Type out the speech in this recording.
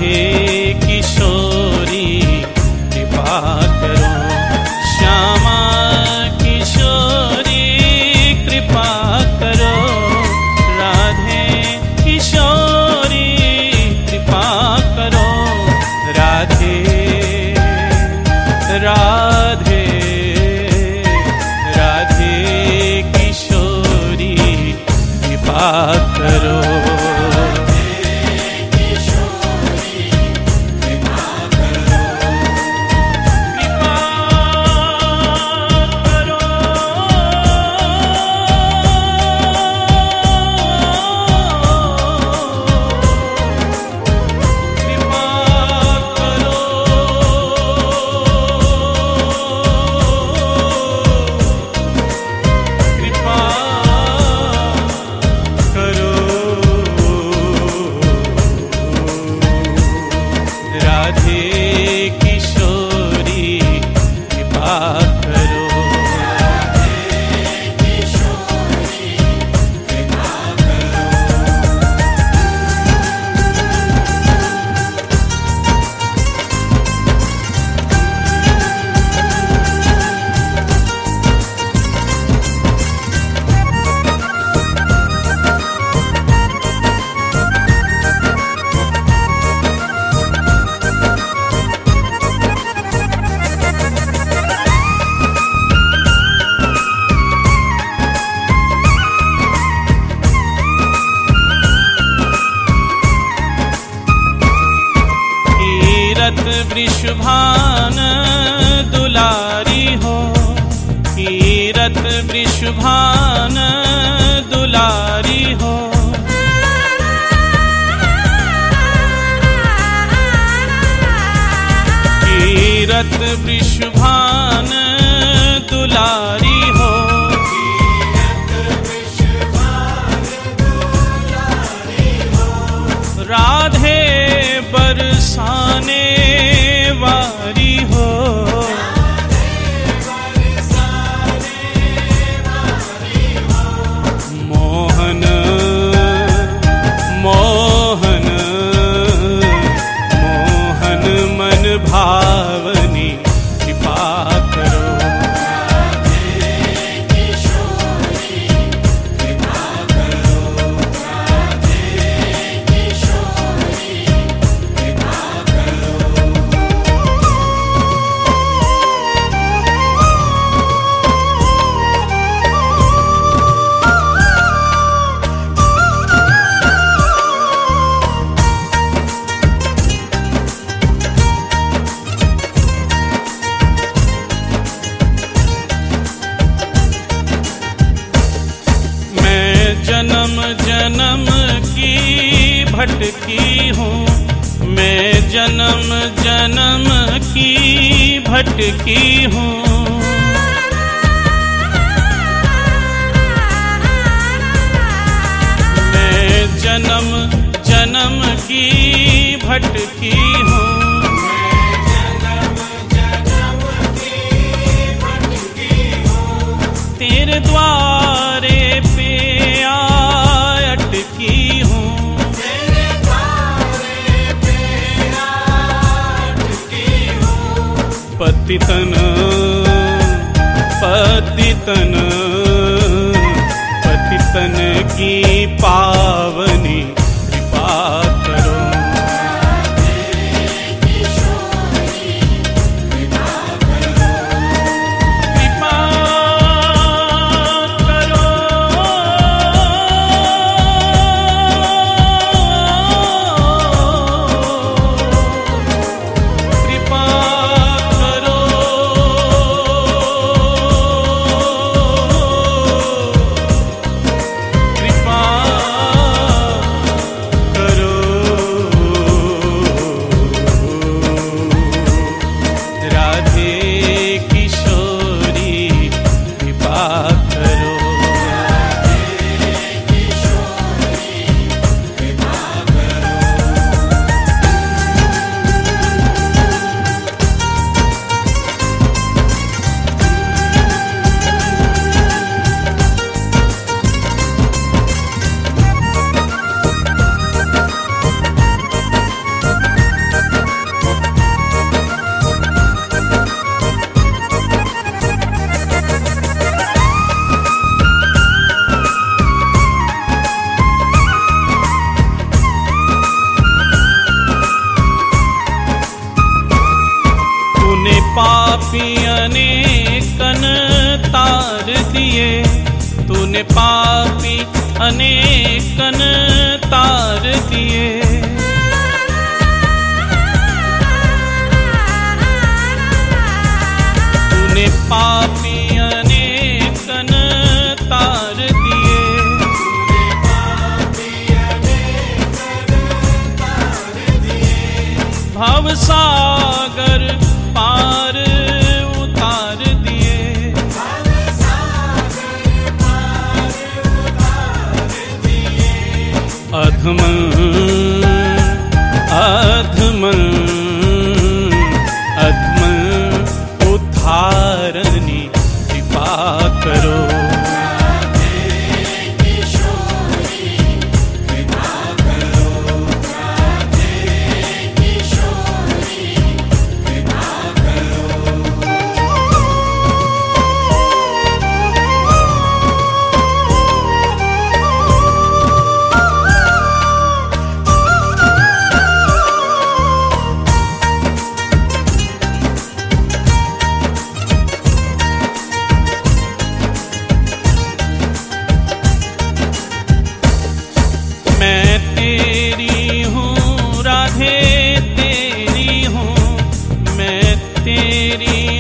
राधे किशोरी कृपा करो, श्यामा किशोरी कृपा करो, राधे किशोरी कृपा करो, राधे राधे राधे किशोरी कृपा करो। वृषभान दुलारी हो, कीरत वृषभान दुलारी हो, कीरत वृषभान दुलारी हो, राधे बरसाने वारी हो, मोहन मोहन मोहन मन भावनी कृपा करो, जन्म जन्म की भटकी हूँ, मैं जन्म जन्म की भटकी हूँ, मैं जन्म जन्म की भटकी हूँ, तेरे द्वारे पे अटकी हूँ, पतितन पतितन पतितन की पावनी कृपा करो, कृपा पापी अनेकन तार दिए, तूने पापी अनेकन तार दिए। तूने पापी अनेकन तार दिए। भव सागर पार उतार दिए। अधमं अधमं अधमं उद्धारनी कृपा करो। मैं तेरी हूँ राधे तेरी हूँ, मैं तेरी